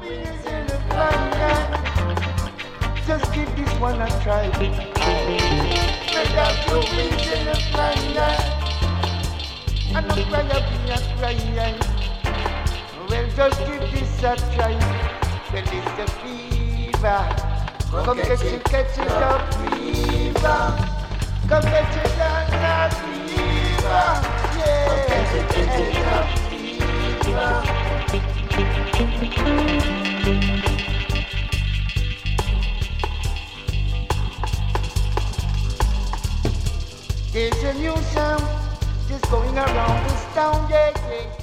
is in the plan. Just give this one a try. Make that two wings in the plan. And I'm crying. Well, just give this a try. Well, it's the fever. Come get it up, fever. Come get it up, fever. Yeah. Come get it up, fever. There's a new sound just going around this town, yeah.